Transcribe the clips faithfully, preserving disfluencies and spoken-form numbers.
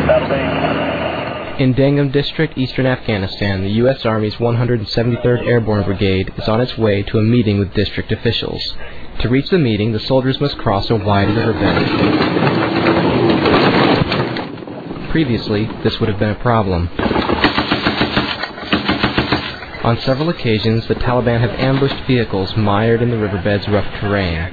In Dangam District, eastern Afghanistan, the U S Army's one hundred seventy-third Airborne Brigade is on its way to a meeting with district officials. To reach the meeting, the soldiers must cross a wide riverbed. Previously, this would have been a problem. On several occasions, the Taliban have ambushed vehicles mired in the riverbed's rough terrain.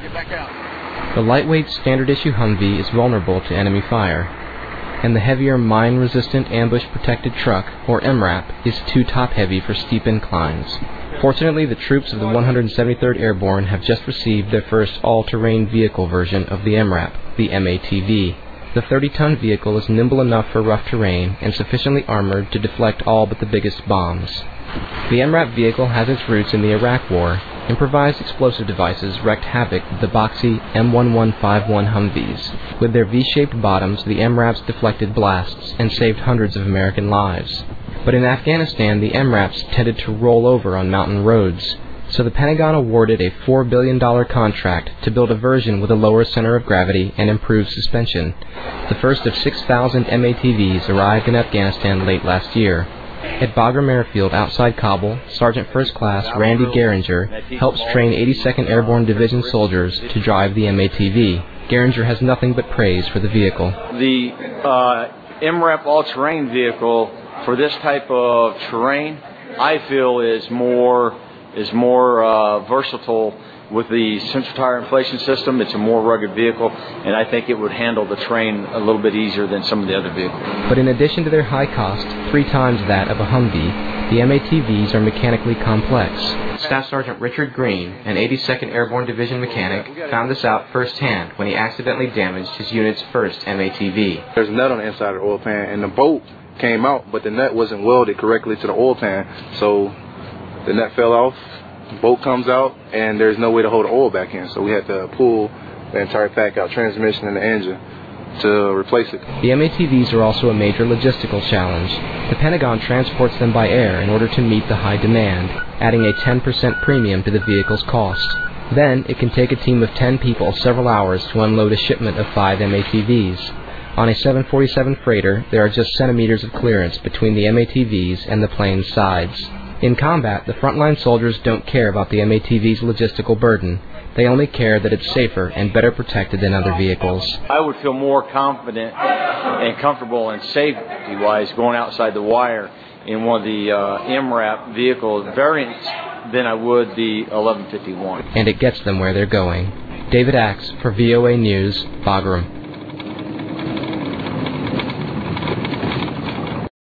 The lightweight standard-issue Humvee is vulnerable to enemy fire, and the heavier mine-resistant ambush-protected truck, or M RAP, is too top-heavy for steep inclines. Fortunately, the troops of the one hundred seventy-third Airborne have just received their first all-terrain vehicle version of the M RAP, the M A T V. The thirty-ton vehicle is nimble enough for rough terrain and sufficiently armored to deflect all but the biggest bombs. The M RAP vehicle has its roots in the Iraq War. Improvised explosive devices wreaked havoc with the boxy M eleven fifty-one Humvees. With their V-shaped bottoms, the M RAPs deflected blasts and saved hundreds of American lives. But in Afghanistan, the M RAPs tended to roll over on mountain roads, so the Pentagon awarded a four billion dollars contract to build a version with a lower center of gravity and improved suspension. The first of six thousand M A T Vs arrived in Afghanistan late last year. At Bagram Airfield outside Kabul, Sergeant First Class Randy Geringer helps train eighty-second Airborne Division soldiers to drive the M A T V. Geringer has nothing but praise for the vehicle. The uh, M RAP all-terrain vehicle for this type of terrain, I feel, is more is more uh, versatile. With the central tire inflation system, it's a more rugged vehicle, and I think it would handle the terrain a little bit easier than some of the other vehicles. But in addition to their high cost, three times that of a Humvee, the M A T Vs are mechanically complex. Staff Sergeant Richard Green, an eighty-second Airborne Division mechanic, found this out firsthand when he accidentally damaged his unit's first M A T V. There's a nut on the inside of the oil pan, and the bolt came out, but the nut wasn't welded correctly to the oil pan, so the nut fell off. Bolt comes out, and there's no way to hold the oil back in, so we had to pull the entire pack out, transmission and the engine, to replace it. The M A T Vs are also a major logistical challenge. The Pentagon transports them by air in order to meet the high demand, adding a ten percent premium to the vehicle's cost. Then, it can take a team of ten people several hours to unload a shipment of five M A T Vs. On a seven forty-seven freighter, there are just centimeters of clearance between the M A T Vs and the plane's sides. In combat, the frontline soldiers don't care about the M A T V's logistical burden. They only care that it's safer and better protected than other vehicles. I would feel more confident and comfortable and safety-wise going outside the wire in one of the uh, M RAP vehicle variants than I would the eleven fifty-one. And it gets them where they're going. David Axe for V O A News, Bagram.